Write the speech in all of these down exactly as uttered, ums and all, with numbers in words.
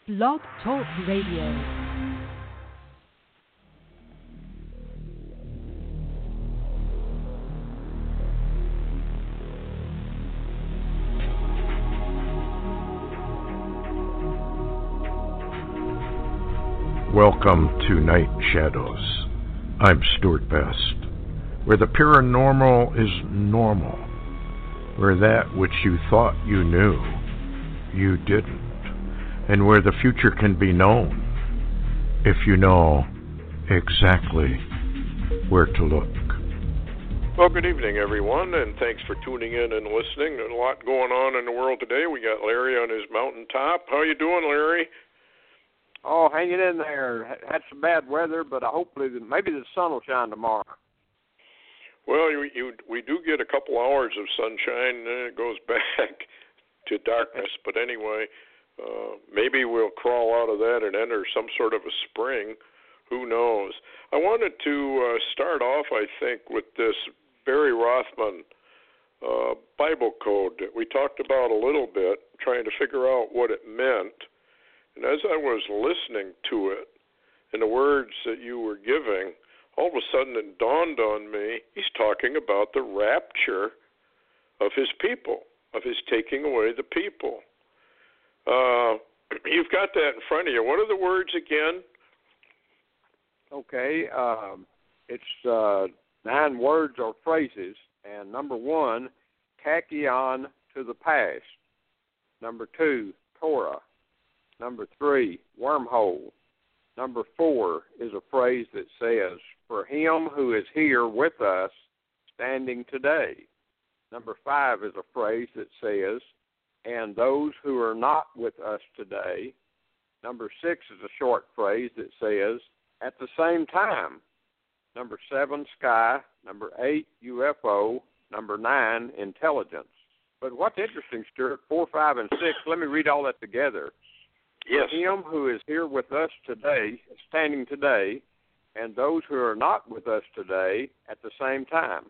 Blog Talk Radio. Welcome to Night Shadows. I'm Stuart Best, where the paranormal is normal, where that which you thought you knew, you didn't, and where the future can be known if you know exactly where to look. Well, good evening, everyone, and thanks for tuning in and listening. There's a lot going on in the world today. We got Larry on his mountaintop. How you doing, Larry? Oh, hanging in there. Had some bad weather, but hopefully maybe the sun will shine tomorrow. Well, you, you, we do get a couple hours of sunshine, and then it goes back to darkness. But anyway, uh, maybe we'll crawl out of that and enter some sort of a spring. Who knows? I wanted to uh, start off, I think, with this Barry Rothman uh, Bible code that we talked about a little bit, trying to figure out what it meant. And as I was listening to it and the words that you were giving, all of a sudden it dawned on me, he's talking about the rapture of his people, of his taking away the people. Uh, you've got that in front of you. What are the words again? Okay, um, it's uh, nine words or phrases. And number one, tachyon to the past. Number two, Torah. Number three, wormhole. Number four is a phrase that says, for him who is here with us, standing today. Number five is a phrase that says, and those who are not with us today. Number six is a short phrase that says, at the same time. Number seven, sky. Number eight, U F O. Number nine, intelligence. But what's interesting, Stuart, four, five, and six, let me read all that together. Yes. For him who is here with us today, standing today, and those who are not with us today at the same time.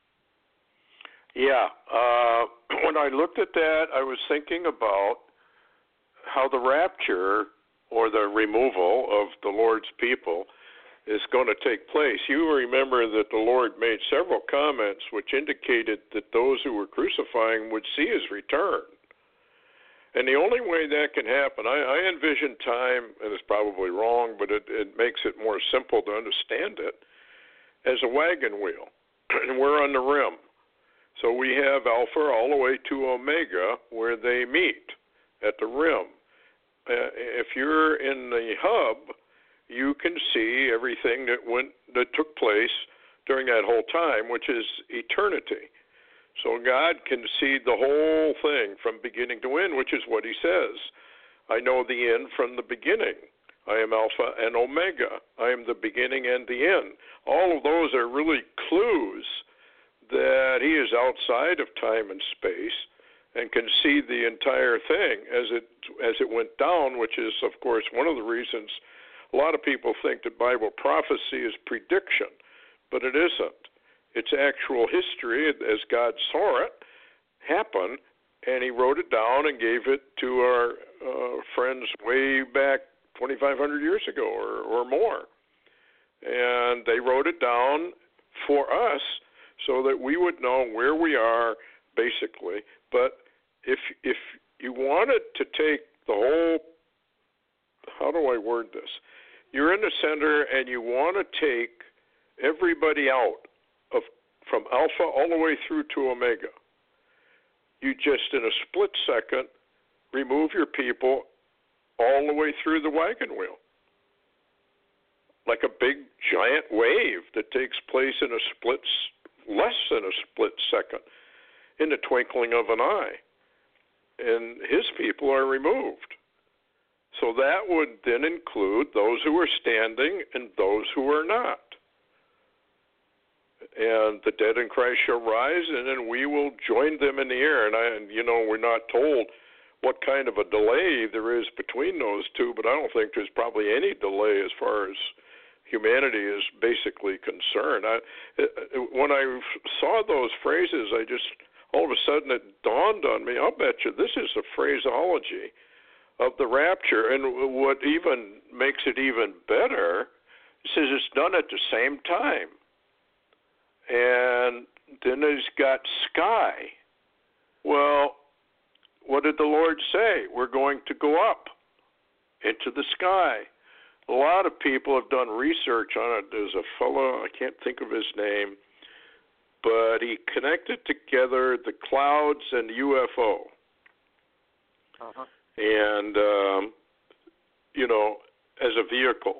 Yeah. Uh, when I looked at that, I was thinking about how the rapture or the removal of the Lord's people is going to take place. You remember that the Lord made several comments which indicated that those who were crucifying would see his return. And the only way that can happen, I, I envision time, and it's probably wrong, but it, it makes it more simple to understand it, as a wagon wheel. And we're on the rim. So we have Alpha all the way to Omega where they meet at the rim. Uh, if you're in the hub, you can see everything that went that took place during that whole time, which is eternity. So God can see the whole thing from beginning to end, which is what he says. I know the end from the beginning. I am Alpha and Omega. I am the beginning and the end. All of those are really clues that he is outside of time and space and can see the entire thing as it as it went down, which is, of course, one of the reasons a lot of people think that Bible prophecy is prediction, but it isn't. It's actual history as God saw it happen, and he wrote it down and gave it to our uh, friends way back twenty-five hundred years ago or, or more. And they wrote it down for us so that we would know where we are, basically. But if if you wanted to take the whole, how do I word this? You're in the center and you want to take everybody out of from Alpha all the way through to Omega. You just, in a split second, remove your people all the way through the wagon wheel. Like a big, giant wave that takes place in a split, less than a split second, in the twinkling of an eye. And his people are removed. So that would then include those who are standing and those who are not. And the dead in Christ shall rise, and then we will join them in the air. And, I, and you know, we're not told what kind of a delay there is between those two, but I don't think there's probably any delay as far as humanity is basically concerned. I, it, when I saw those phrases, I just, all of a sudden it dawned on me, I'll bet you this is a phraseology of the rapture. And what even makes it even better, it says it's done at the same time. And then it's got sky. Well, what did the Lord say? We're going to go up into the sky. A lot of people have done research on it. There's a fellow, I can't think of his name, but he connected together the clouds and U F O. Uh-huh. And, um, you know, as a vehicle.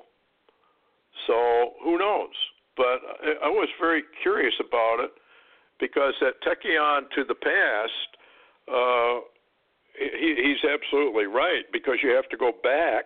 So who knows? But I, I was very curious about it because that Tekion to the past, uh, he, he's absolutely right, because you have to go back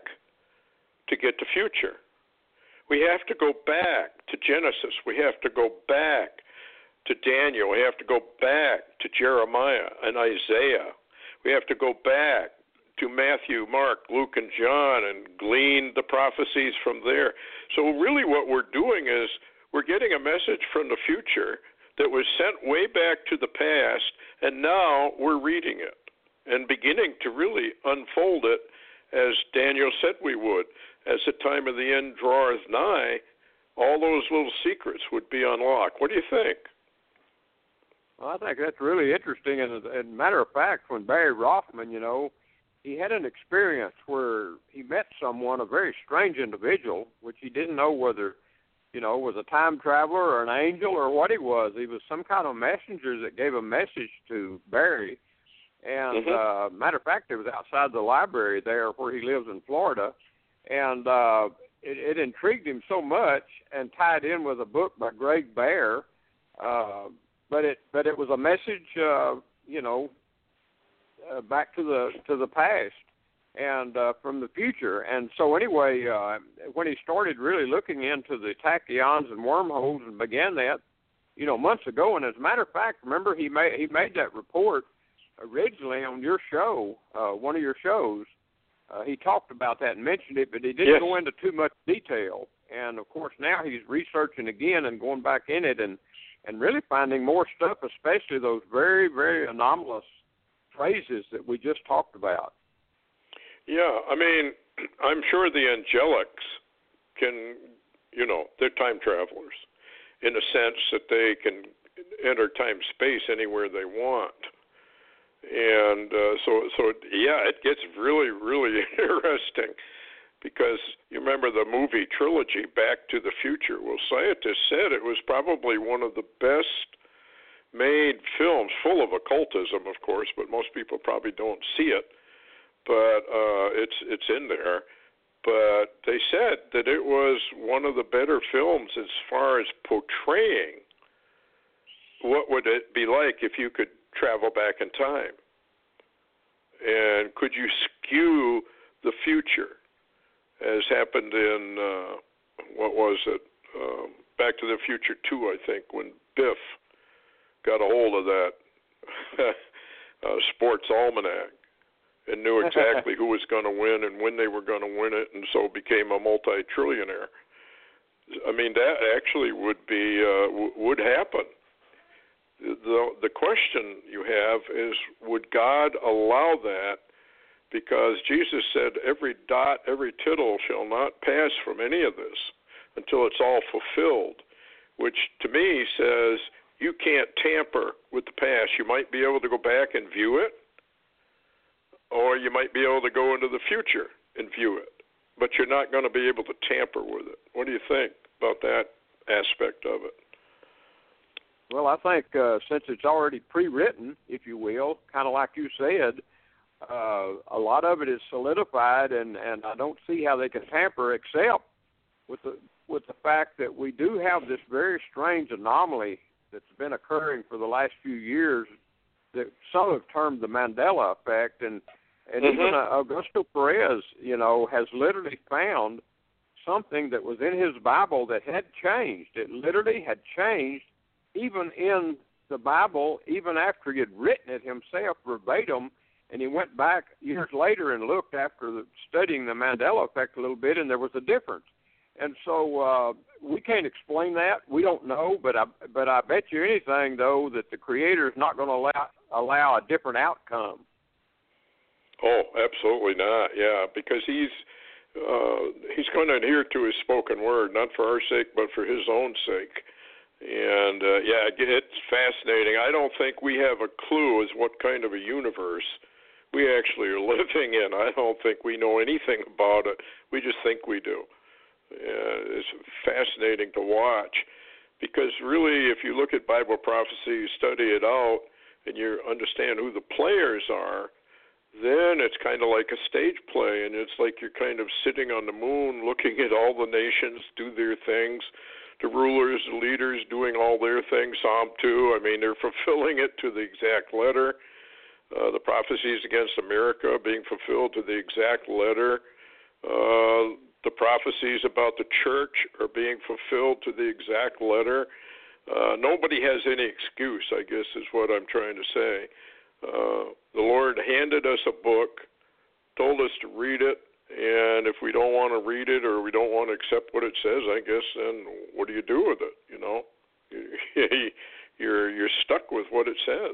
to get the future. We have to go back to Genesis. We have to go back to Daniel. We have to go back to Jeremiah and Isaiah. We have to go back to Matthew, Mark, Luke, and John and glean the prophecies from there. So really what we're doing is we're getting a message from the future that was sent way back to the past, and now we're reading it and beginning to really unfold it as Daniel said we would. As the time of the end draweth nigh, all those little secrets would be unlocked. What do you think? Well, I think that's really interesting. And as a matter of fact, when Barry Rothman, you know, he had an experience where he met someone, a very strange individual, which he didn't know whether, you know, was a time traveler or an angel or what he was. He was some kind of messenger that gave a message to Barry. And mm-hmm. uh, matter of fact, it was outside the library there where he lives in Florida. And uh, it, it intrigued him so much and tied in with a book by Greg Bear. Uh, but it but it was a message, uh, you know, uh, back to the to the past and uh, from the future. And so anyway, uh, when he started really looking into the tachyons and wormholes and began that, you know, months ago. And as a matter of fact, remember he made he made that report originally on your show, uh, one of your shows. Uh, he talked about that and mentioned it, but he didn't yes. go into too much detail. And, of course, now he's researching again and going back in it and, and really finding more stuff, especially those very, very anomalous phrases that we just talked about. Yeah, I mean, I'm sure the angelics can, you know, they're time travelers in the sense that they can enter time-space anywhere they want. And uh, so, so yeah, it gets really, really interesting because you remember the movie trilogy, Back to the Future. Well, scientists said it was probably one of the best made films, full of occultism, of course, but most people probably don't see it. But uh, it's it's in there. But they said that it was one of the better films as far as portraying what would it be like if you could travel back in time, and could you skew the future, as happened in uh, what was it, um, Back to the Future two, I think, when Biff got a hold of that uh, sports almanac and knew exactly who was going to win and when they were going to win it, and so became a multi-trillionaire. I mean, that actually would be uh, w- would happen. The, the question you have is, would God allow that? Because Jesus said, every dot, every tittle shall not pass from any of this until it's all fulfilled, which to me says you can't tamper with the past. You might be able to go back and view it, or you might be able to go into the future and view it, but you're not going to be able to tamper with it. What do you think about that aspect of it? Well, I think uh, since it's already pre-written, if you will, kind of like you said, uh, a lot of it is solidified, and, and I don't see how they can tamper except with the with the fact that we do have this very strange anomaly that's been occurring for the last few years that some have termed the Mandela effect, and and mm-hmm. even uh, Augusto Perez, you know, has literally found something that was in his Bible that had changed. It literally had changed. Even in the Bible, even after he had written it himself verbatim, and he went back years later and looked after the, studying the Mandela effect a little bit, and there was a difference. And so uh, we can't explain that. We don't know, but I, but I bet you anything, though, that the Creator is not going to allow, allow a different outcome. Oh, absolutely not. Yeah, because he's uh, he's going to adhere to his spoken word, not for our sake, but for his own sake. And uh, yeah, it's fascinating. I don't think we have a clue as what kind of a universe we actually are living in. I don't think we know anything about it. We just think we do. Uh, it's fascinating to watch, because really, if you look at Bible prophecy, you study it out, and you understand who the players are, then it's kind of like a stage play, and it's like you're kind of sitting on the moon looking at all the nations do their things, the rulers, the leaders doing all their things. Psalm two, I mean, they're fulfilling it to the exact letter. Uh, the prophecies against America being fulfilled to the exact letter. Uh, the prophecies about the church are being fulfilled to the exact letter. Uh, nobody has any excuse, I guess, is what I'm trying to say. Uh, the Lord handed us a book, told us to read it, and if we don't want to read it or we don't want to accept what it says, I guess, then what do you do with it? You know, you're you're stuck with what it says.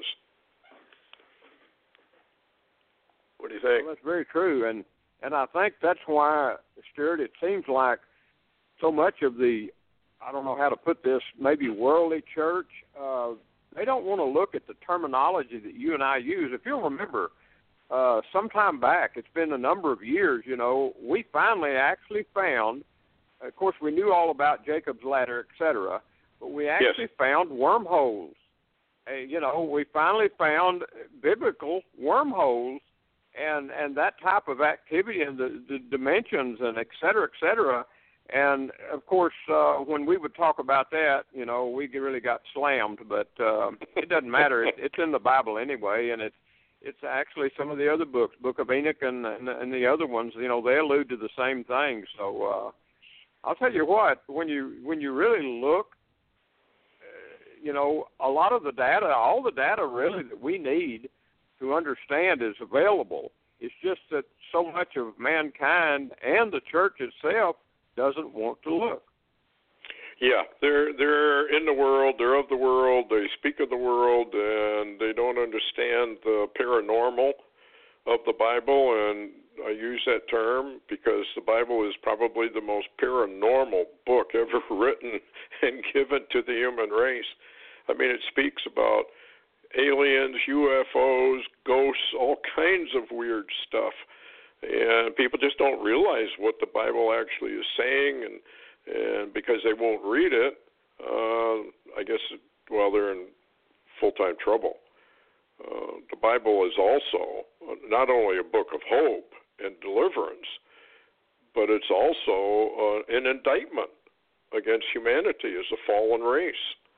What do you think? Well, that's very true, and and I think that's why, Stuart, it seems like so much of the, I don't know how to put this, maybe worldly church, uh, they don't want to look at the terminology that you and I use. If you'll remember, uh, sometime back, it's been a number of years, you know, we finally actually found, of course, we knew all about Jacob's ladder, et cetera, but we actually yes. found wormholes. Uh, you know, we finally found biblical wormholes, and and that type of activity and the, the dimensions and et cetera, et cetera. And, of course, uh, when we would talk about that, you know, we really got slammed, but uh, it doesn't matter. It, it's in the Bible anyway, and it's it's actually some of the other books, Book of Enoch and, and, and the other ones, you know, they allude to the same thing. So uh, I'll tell you what, when you when you really look, uh, you know, a lot of the data, all the data really that we need to understand is available. It's just that so much of mankind and the church itself doesn't want to look. Yeah, they're they're in the world, they're of the world, they speak of the world, and they don't understand the paranormal of the Bible. And I use that term because the Bible is probably the most paranormal book ever written and given to the human race. I mean, it speaks about aliens, U F Os, ghosts, all kinds of weird stuff. And people just don't realize what the Bible actually is saying, and and because they won't read it, uh, I guess, well, they're in full-time trouble. Uh, the Bible is also not only a book of hope and deliverance, but it's also uh, an indictment against humanity as a fallen race.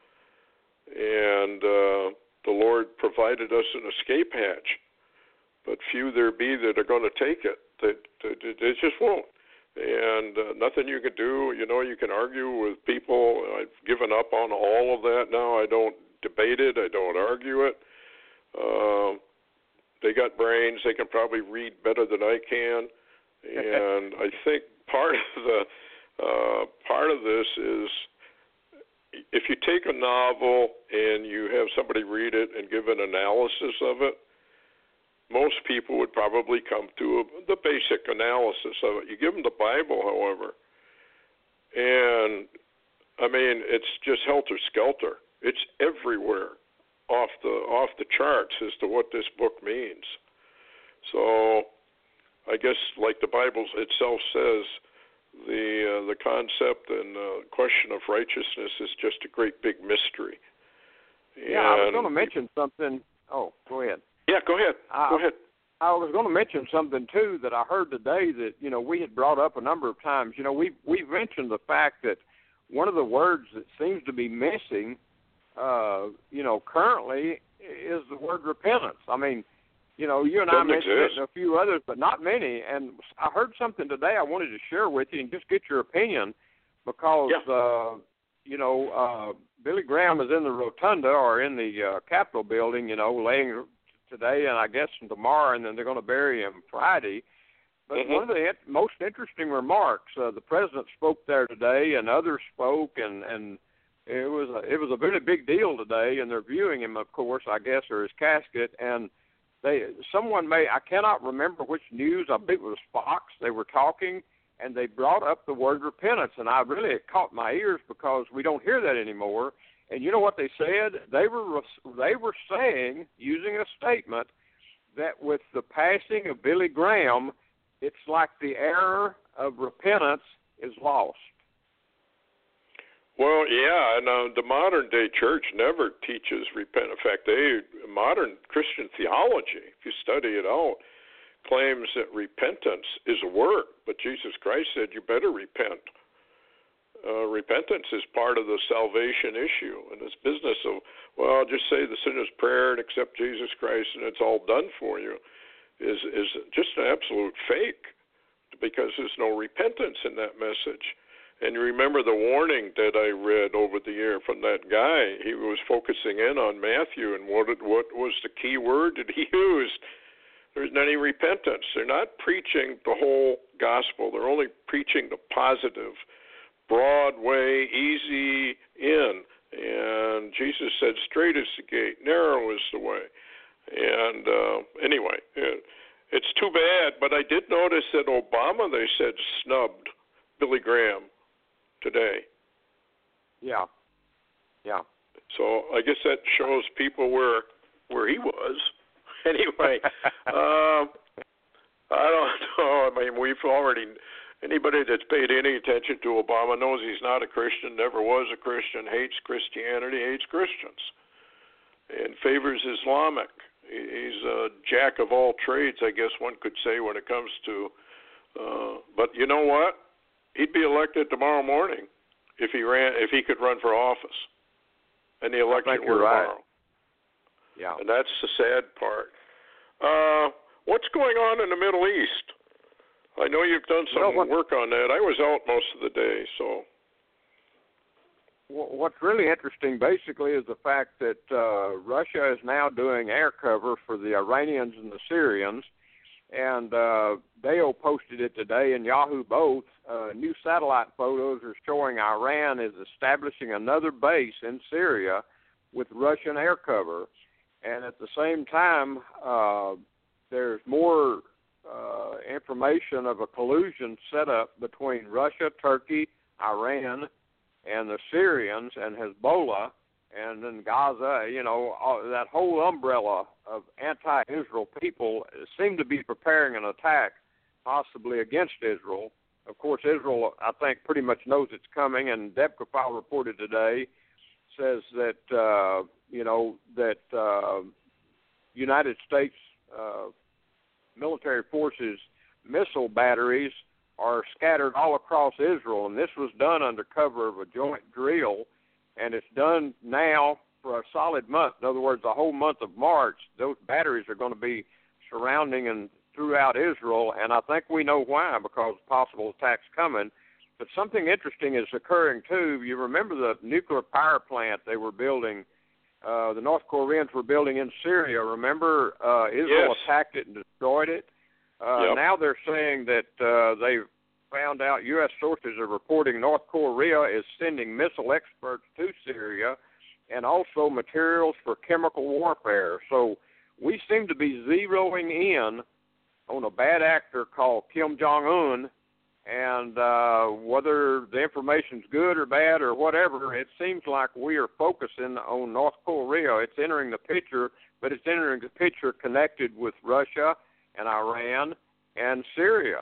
And uh, the Lord provided us an escape hatch, but few there be that are going to take it. They, they, they just won't. And uh, nothing you can do. You know, you can argue with people. I've given up on all of that now. I don't debate it. I don't argue it. Uh, they got brains. They can probably read better than I can. And I think part of the uh, part of this is, if you take a novel and you have somebody read it and give an analysis of it, most people would probably come to a, the basic analysis of it. You give them the Bible, however, and, I mean, it's just helter-skelter. It's everywhere off the off the charts as to what this book means. So I guess, like the Bible itself says, the uh, the concept and uh, question of righteousness is just a great big mystery. Yeah, and I was going to mention something. Oh, go ahead. Yeah, go ahead. I, go ahead. I was going to mention something, too, that I heard today that, you know, we had brought up a number of times. You know, we we mentioned the fact that one of the words that seems to be missing, uh, you know, currently is the word repentance. I mean, you know, you and Doesn't I mentioned exist. it and a few others, but not many. And I heard something today I wanted to share with you and just get your opinion because, yeah. uh, you know, uh, Billy Graham is in the rotunda or in the uh, Capitol building, you know, laying today and I guess tomorrow, and then they're going to bury him Friday. But mm-hmm. one of the in- most interesting remarks, uh, the president spoke there today, and others spoke, and, and it was a, it was a very big deal today. And they're viewing him, of course, I guess, or his casket. And they someone may I cannot remember which news. I think it was Fox. They were talking, and they brought up the word repentance, and I really it caught my ears because we don't hear that anymore. And you know what they said? They were they were saying, using a statement, that with the passing of Billy Graham, it's like the era of repentance is lost. Well, yeah, and uh, the modern day church never teaches repent. In fact, they modern Christian theology, if you study it out, claims that repentance is a work, but Jesus Christ said you better repent. Uh, repentance is part of the salvation issue, and this business of, well, just say the sinner's prayer and accept Jesus Christ and it's all done for you, is is just an absolute fake, because there's no repentance in that message. And you remember the warning that I read over the year from that guy. He was focusing in on Matthew, and what what was the key word that he used? There isn't any repentance. They're not preaching the whole gospel. They're only preaching the positive, broad way, easy in. And Jesus said, straight is the gate, narrow is the way. And uh, anyway, it, it's too bad. But I did notice that Obama, they said, snubbed Billy Graham today. Yeah, yeah. So I guess that shows people where where he was. Anyway, um, I don't know. I mean, we've already anybody that's paid any attention to Obama knows he's not a Christian, never was a Christian, hates Christianity, hates Christians, and favors Islamic. He's a jack of all trades, I guess one could say, when it comes to. Uh, but you know what? He'd be elected tomorrow morning if he ran, if he could run for office, and the election were tomorrow. Right. Yeah, and that's the sad part. Uh, what's going on in the Middle East? I know you've done some well, what, work on that. I was out most of the day, so. What's really interesting, basically, is the fact that uh, Russia is now doing air cover for the Iranians and the Syrians. And uh, Dale posted it today, and Yahoo both. Uh, new satellite photos are showing Iran is establishing another base in Syria with Russian air cover. And at the same time, uh, there's more uh, information of a collusion set up between Russia, Turkey, Iran, and the Syrians and Hezbollah, and then Gaza. You know, all, that whole umbrella of anti-Israel people seem to be preparing an attack, possibly against Israel. Of course, Israel, I think, pretty much knows it's coming, and Debka File reported today, says that, uh, you know, that uh, United States uh, military forces missile batteries are scattered all across Israel, and this was done under cover of a joint drill, and it's done now for a solid month. In other words, the whole month of March, those batteries are going to be surrounding and throughout Israel, and I think we know why, because possible attacks coming. But something interesting is occurring, too. You remember the nuclear power plant they were building, uh, the North Koreans were building in Syria. Remember, uh, Israel yes. attacked it and destroyed it? Uh, yep. Now they're saying that uh, they found out, U S sources are reporting North Korea is sending missile experts to Syria and also materials for chemical warfare. So we seem to be zeroing in on a bad actor called Kim Jong-un, and uh, whether the information's good or bad or whatever, it seems like we are focusing on North Korea. It's entering the picture, but it's entering the picture connected with Russia and Iran and Syria.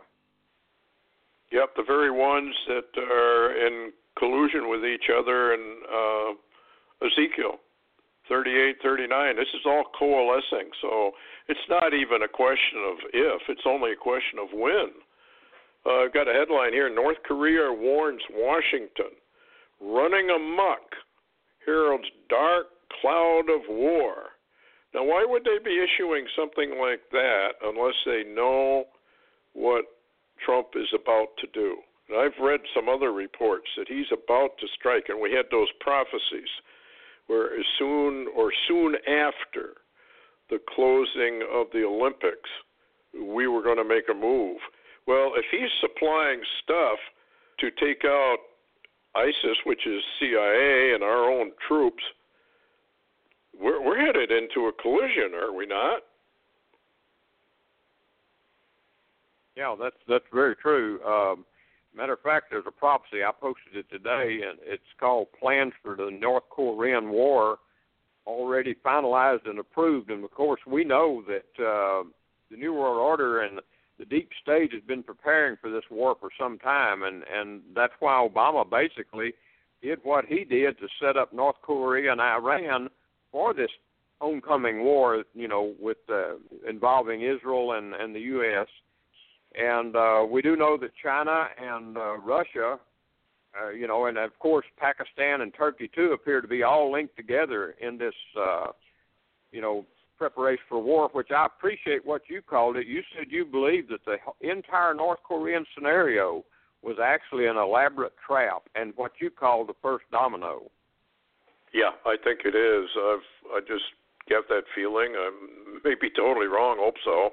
Yep, the very ones that are in collusion with each other, and uh, Ezekiel thirty-eight, thirty-nine, this is all coalescing. So it's not even a question of if, it's only a question of when. Uh, I've got a headline here, North Korea warns Washington, running amok heralds dark cloud of war. Now, why would they be issuing something like that unless they know what Trump is about to do? And I've read some other reports that he's about to strike, and we had those prophecies where as soon or soon after the closing of the Olympics, we were going to make a move. Well, if he's supplying stuff to take out ISIS, which is C I A, and our own troops, we're, we're headed into a collision, are we not? Yeah, that's that's very true. Um, matter of fact, there's a prophecy. I posted it today, and it's called Plans for the North Korean War, already finalized and approved. And, of course, we know that uh, the New World Order and the deep state has been preparing for this war for some time, and, and that's why Obama basically did what he did to set up North Korea and Iran for this oncoming war, you know, with uh, involving Israel and, and the U S And uh, we do know that China and uh, Russia, uh, you know, and of course Pakistan and Turkey too appear to be all linked together in this, uh, you know, preparation for war, which I appreciate what you called it. You said you believed that the entire North Korean scenario was actually an elaborate trap and what you called the first domino. Yeah, I think it is. I've I just get that feeling. I may be totally wrong. Hope so.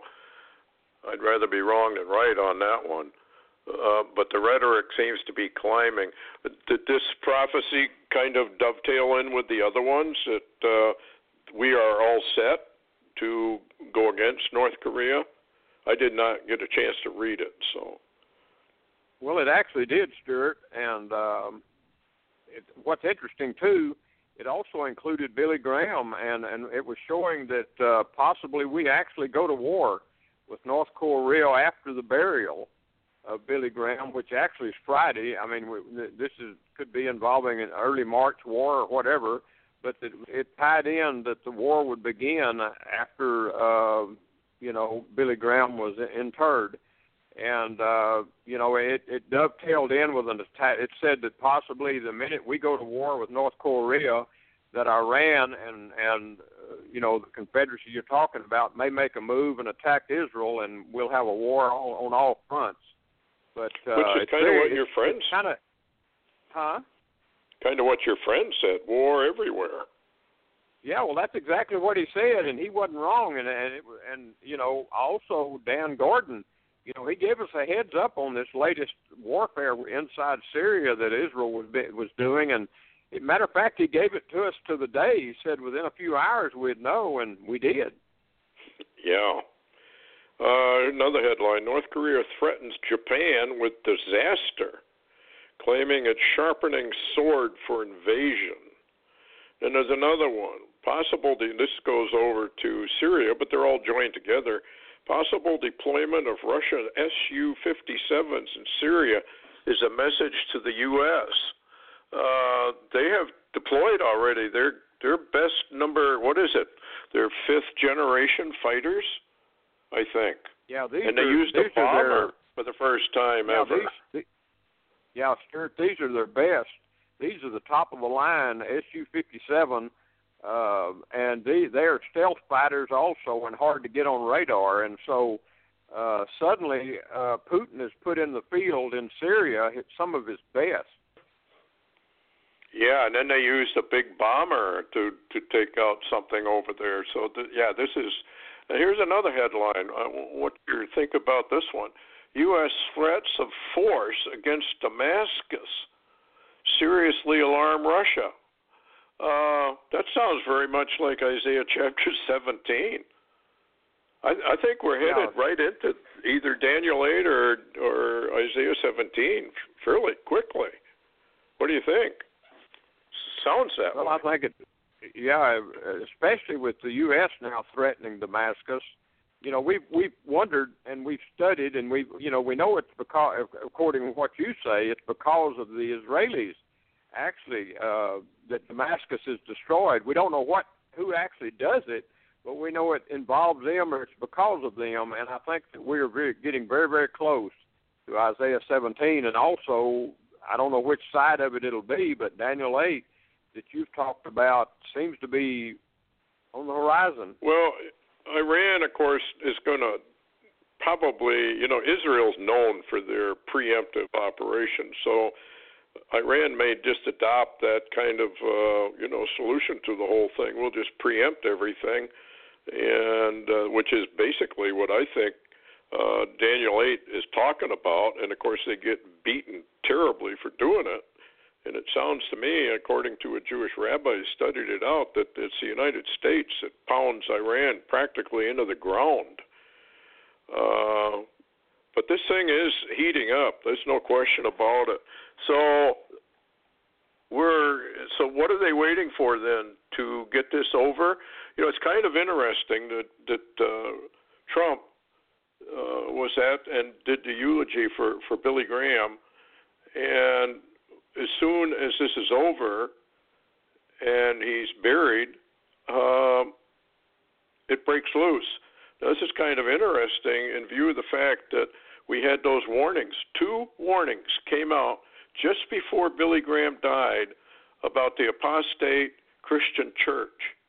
I'd rather be wrong than right on that one. Uh, but the rhetoric seems to be climbing. Did this prophecy kind of dovetail in with the other ones that uh, we are all set to go against North Korea? I did not get a chance to read it. So. Well, it actually did, Stuart. And um, it, what's interesting, too, it also included Billy Graham, and, and it was showing that uh, possibly we actually go to war with North Korea after the burial of Billy Graham, which actually is Friday. I mean, we, this is could be involving an early March war or whatever, but it, it tied in that the war would begin after, uh, you know, Billy Graham was interred. And, uh, you know, it, it dovetailed in with an attack. It said that possibly the minute we go to war with North Korea, that Iran and, and uh, you know, the Confederacy you're talking about may make a move and attack Israel, and we'll have a war all, on all fronts. But uh, Which is kind of what your friend said. Kind of, huh? Kind of what your friend said, war everywhere. Yeah, well, that's exactly what he said, and he wasn't wrong. And, and, it, and you know, also Dan Gordon, you know, he gave us a heads up on this latest warfare inside Syria that Israel was was doing. And, as a matter of fact, he gave it to us to the day. He said within a few hours we'd know, and we did. Yeah. Uh, another headline, North Korea threatens Japan with disaster, claiming it's sharpening sword for invasion. And there's another one, possible, de- this goes over to Syria, but they're all joined together. Possible deployment of Russian S U fifty-sevens in Syria is a message to the U S Uh, they have deployed already their their best number, what is it, their fifth generation fighters, I think. Yeah, these and they are, used a bomber their, for the first time yeah, ever. These, the, yeah, Stuart, these are their best. These are the top of the line S U fifty-seven. Uh, and they, they are stealth fighters also and hard to get on radar. And so uh, suddenly uh, Putin has put in the field in Syria some of his best. Yeah, and then they used a big bomber to, to take out something over there. So, th- yeah, this is – here's another headline. Uh, what do you think about this one? U S threats of force against Damascus seriously alarm Russia. Uh, that sounds very much like Isaiah chapter seventeen. I, I think we're headed yeah. right into either Daniel eight or, or Isaiah seventeen fairly quickly. What do you think? Sounds that well, way. Well, I think it, yeah, especially with the U S now threatening Damascus. You know, we've we've wondered and we've studied and we you know we know it's because, according to what you say, it's because of the Israelis. Actually, uh, that Damascus is destroyed. We don't know what who actually does it, but we know it involves them or it's because of them. And I think that we're very, getting very, very close to Isaiah seventeen. And also, I don't know which side of it it'll be, but Daniel eight that you've talked about seems to be on the horizon. Well, Iran, of course, is going to probably, you know, Israel's known for their preemptive operations, so Iran may just adopt that kind of, uh, you know, solution to the whole thing. We'll just preempt everything, and uh, which is basically what I think uh, Daniel eight is talking about. And, of course, they get beaten terribly for doing it. And it sounds to me, according to a Jewish rabbi who studied it out, that it's the United States that pounds Iran practically into the ground. Uh, But this thing is heating up. There's no question about it. So we're so what are they waiting for then to get this over? You know, it's kind of interesting that that uh, Trump uh, was at and did the eulogy for, for Billy Graham, and as soon as this is over and he's buried, um, it breaks loose. Now, this is kind of interesting in view of the fact that we had those warnings. Two warnings came out just before Billy Graham died about the apostate Christian church.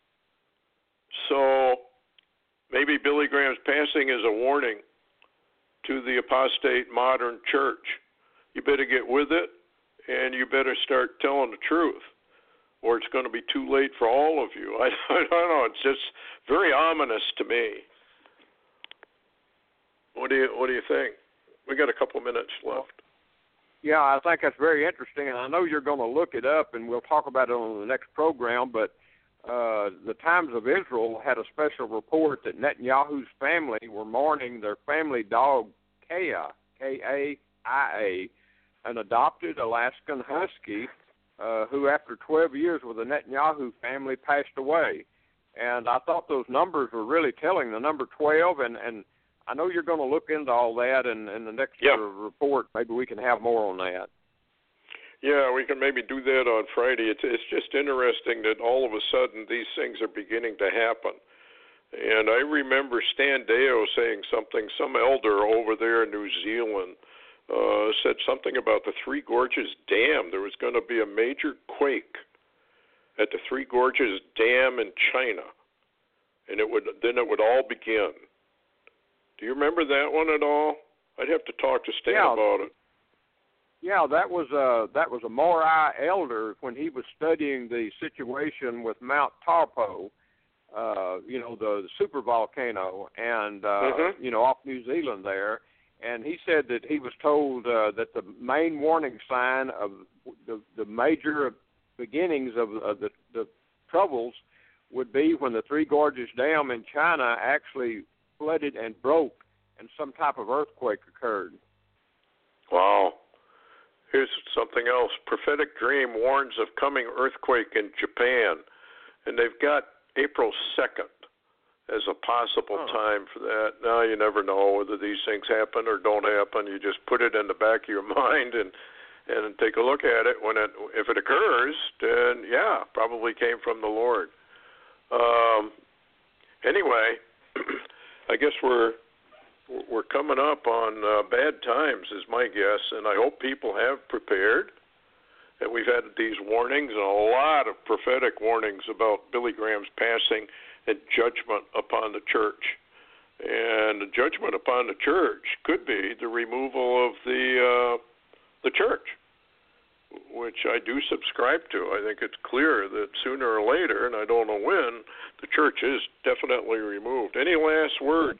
So maybe Billy Graham's passing is a warning to the apostate modern church. You better get with it, and you better start telling the truth, or it's going to be too late for all of you. I, I don't know. It's just very ominous to me. What do you What do you think? We got a couple minutes left. Yeah, I think that's very interesting, and I know you're going to look it up, and we'll talk about it on the next program, but uh, the Times of Israel had a special report that Netanyahu's family were mourning their family dog, Kaya, K A I A, an adopted Alaskan Husky, uh, who after twelve years with the Netanyahu family passed away. And I thought those numbers were really telling, the number twelve, and, and I know you're going to look into all that, and in the next yep. report, maybe we can have more on that. Yeah, we can maybe do that on Friday. It's it's just interesting that all of a sudden these things are beginning to happen. And I remember Stan Deo saying something, some elder over there in New Zealand uh, said something about the Three Gorges Dam. There was going to be a major quake at the Three Gorges Dam in China, and it would then it would all begin. Do you remember that one at all? I'd have to talk to Stan yeah. about it. Yeah, that was a that was a Morai elder when he was studying the situation with Mount Taupo, uh, you know, the, the super volcano, and uh, mm-hmm. you know, off New Zealand there. And he said that he was told uh, that the main warning sign of the, the major beginnings of, of the, the troubles would be when the Three Gorges Dam in China actually flooded and broke, and some type of earthquake occurred. Wow. Here's something else. Prophetic Dream warns of coming earthquake in Japan, and they've got April second as a possible oh. time for that. Now, you never know whether these things happen or don't happen. You just put it in the back of your mind and and take a look at it. When it if it occurs, then yeah, probably came from the Lord. Um, anyway, I guess we're we're coming up on uh, bad times, is my guess, and I hope people have prepared. And we've had these warnings and a lot of prophetic warnings about Billy Graham's passing and judgment upon the church. And the judgment upon the church could be the removal of the uh, the church, which I do subscribe to. I think it's clear that sooner or later, and I don't know when, the church is definitely removed. Any last words?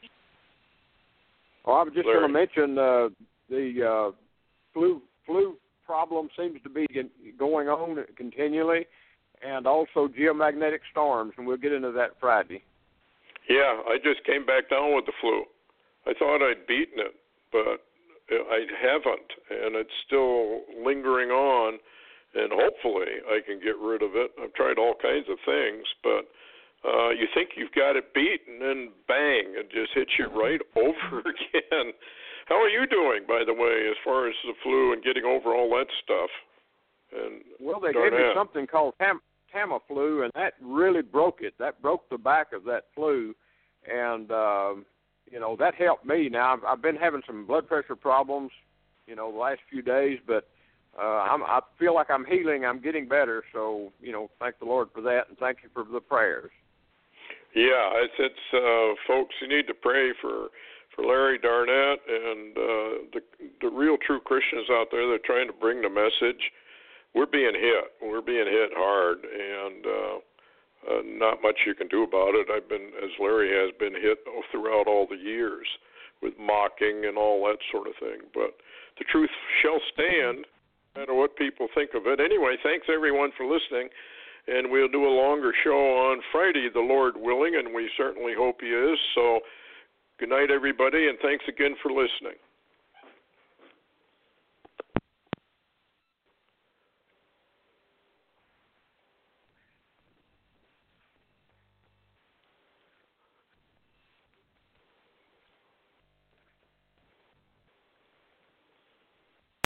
Well, I was just going to mention uh, the uh, flu flu problem seems to be going on continually, and also geomagnetic storms, and we'll get into that Friday. Yeah, I just came back down with the flu. I thought I'd beaten it, but I haven't, and it's still lingering on, and hopefully I can get rid of it. I've tried all kinds of things, but uh, you think you've got it beat, and then bang, it just hits you right over again. How are you doing, by the way, as far as the flu and getting over all that stuff? And well, they gave me something called tam- Tamiflu, and that really broke it. That broke the back of that flu, and um, you know, that helped me. Now, I've, I've been having some blood pressure problems, you know, the last few days, but uh, I'm, I feel like I'm healing. I'm getting better, so, you know, thank the Lord for that, and thank you for the prayers. Yeah, it's, it's uh, folks, you need to pray for, for Larry Darnett and uh, the, the real true Christians out there that are trying to bring the message. We're being hit. We're being hit hard, and uh, uh, not much you can do about it. I've been, as Larry has been hit throughout all the years with mocking and all that sort of thing. But the truth shall stand, no matter what people think of it. Anyway, thanks everyone for listening, and we'll do a longer show on Friday, the Lord willing, and we certainly hope He is. So good night, everybody, and thanks again for listening.